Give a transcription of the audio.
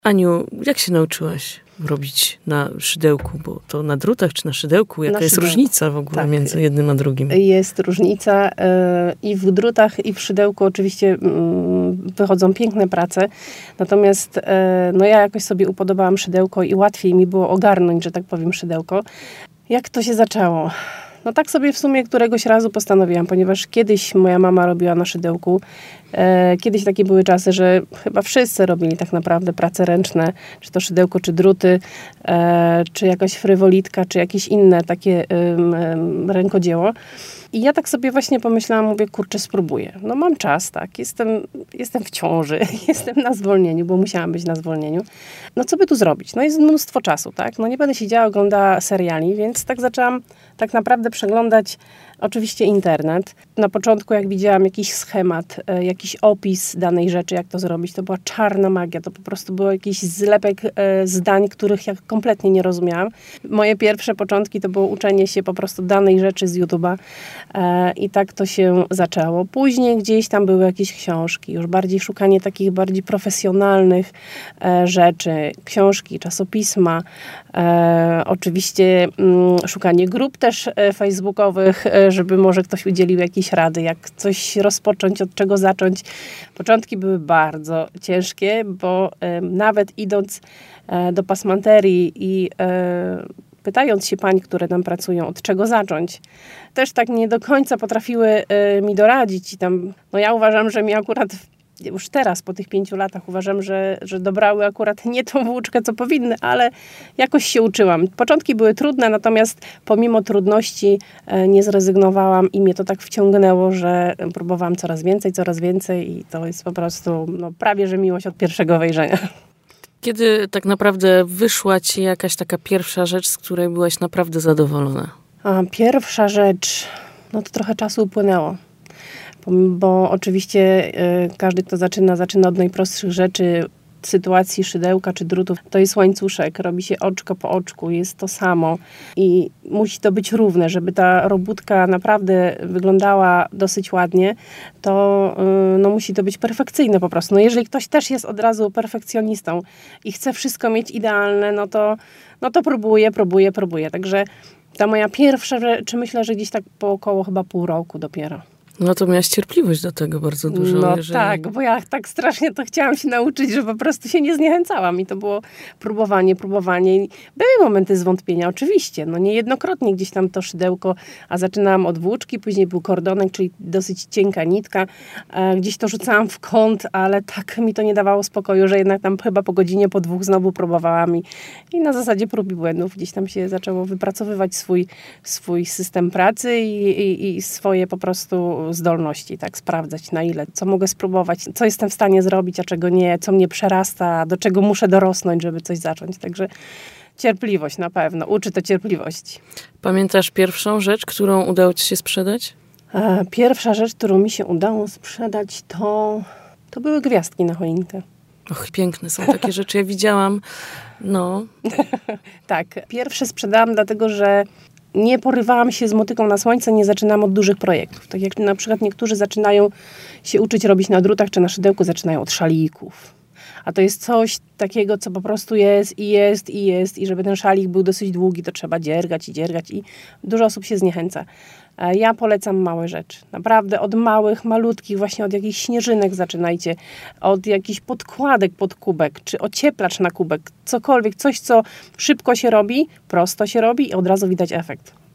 Aniu, jak się nauczyłaś robić na szydełku? Bo to na drutach czy na szydełku? Jaka jest różnica w ogóle między jednym a drugim? Jest różnica i w drutach, i w szydełku oczywiście wychodzą piękne prace. Natomiast ja jakoś sobie upodobałam szydełko i łatwiej mi było ogarnąć, że tak powiem, szydełko. Jak to się zaczęło? No tak sobie w sumie któregoś razu postanowiłam, ponieważ kiedyś moja mama robiła na szydełku. Kiedyś takie były czasy, że chyba wszyscy robili tak naprawdę prace ręczne, czy to szydełko, czy druty, czy jakaś frywolitka, czy jakieś inne takie rękodzieło. I ja tak sobie właśnie pomyślałam, mówię, kurczę, spróbuję. No mam czas, tak, jestem w ciąży, jestem na zwolnieniu, bo musiałam być na zwolnieniu. No co by tu zrobić? No jest mnóstwo czasu, tak? No nie będę siedziała, oglądała seriali, więc tak zaczęłam tak naprawdę przeglądać oczywiście internet. Na początku jak widziałam jakiś schemat, jakiś opis danej rzeczy, jak to zrobić, to była czarna magia. To po prostu był jakiś zlepek zdań, których ja kompletnie nie rozumiałam. Moje pierwsze początki to było uczenie się po prostu danej rzeczy z YouTube'a i tak to się zaczęło. Później gdzieś tam były jakieś książki, już bardziej szukanie takich bardziej profesjonalnych rzeczy, książki, czasopisma, oczywiście szukanie grup też facebookowych, żeby może ktoś udzielił jakiejś rady, jak coś rozpocząć, od czego zacząć. Początki były bardzo ciężkie, bo nawet idąc do pasmanterii i pytając się pań, które tam pracują, od czego zacząć, też tak nie do końca potrafiły mi doradzić. I tam, ja uważam, że mi akurat już teraz, po tych 5 latach, uważam, że dobrały akurat nie tą włóczkę, co powinny, ale jakoś się uczyłam. Początki były trudne, natomiast pomimo trudności nie zrezygnowałam i mnie to tak wciągnęło, że próbowałam coraz więcej i to jest po prostu prawie, że miłość od pierwszego wejrzenia. Kiedy tak naprawdę wyszła ci jakaś taka pierwsza rzecz, z której byłaś naprawdę zadowolona? Pierwsza rzecz, to trochę czasu upłynęło. Bo oczywiście każdy, kto zaczyna od najprostszych rzeczy, sytuacji szydełka czy drutów, to jest łańcuszek, robi się oczko po oczku, jest to samo i musi to być równe, żeby ta robótka naprawdę wyglądała dosyć ładnie, to musi to być perfekcyjne po prostu. Jeżeli ktoś też jest od razu perfekcjonistą i chce wszystko mieć idealne, no to próbuje. Także ta moja pierwsza rzecz, myślę, że gdzieś tak po około chyba pół roku dopiero. No to miałaś cierpliwość do tego bardzo dużo. Tak, bo ja tak strasznie to chciałam się nauczyć, że po prostu się nie zniechęcałam i to było próbowanie. Były momenty zwątpienia, oczywiście, niejednokrotnie gdzieś tam to szydełko, a zaczynałam od włóczki, później był kordonek, czyli dosyć cienka nitka, gdzieś to rzucałam w kąt, ale tak mi to nie dawało spokoju, że jednak tam chyba po godzinie, po 2 znowu próbowałam i na zasadzie prób i błędów gdzieś tam się zaczęło wypracowywać swój system pracy i swoje po prostu zdolności, tak, sprawdzać na ile, co mogę spróbować, co jestem w stanie zrobić, a czego nie, co mnie przerasta, do czego muszę dorosnąć, żeby coś zacząć. Także cierpliwość na pewno, uczy to cierpliwości. Pamiętasz pierwszą rzecz, którą udało ci się sprzedać? Pierwsza rzecz, którą mi się udało sprzedać, to były gwiazdki na choinkę. Och, piękne są takie rzeczy, ja widziałam, Tak, pierwsze sprzedałam dlatego, że nie porywałam się z motyką na słońce, nie zaczynałam od dużych projektów. Tak jak na przykład niektórzy zaczynają się uczyć robić na drutach czy na szydełku, zaczynają od szalików. A to jest coś takiego, co po prostu jest i żeby ten szalik był dosyć długi, to trzeba dziergać i dużo osób się zniechęca. Ja polecam małe rzeczy. Naprawdę od małych, malutkich, właśnie od jakichś śnieżynek zaczynajcie, od jakichś podkładek pod kubek, czy ocieplacz na kubek, cokolwiek, coś, co szybko się robi, prosto się robi i od razu widać efekt.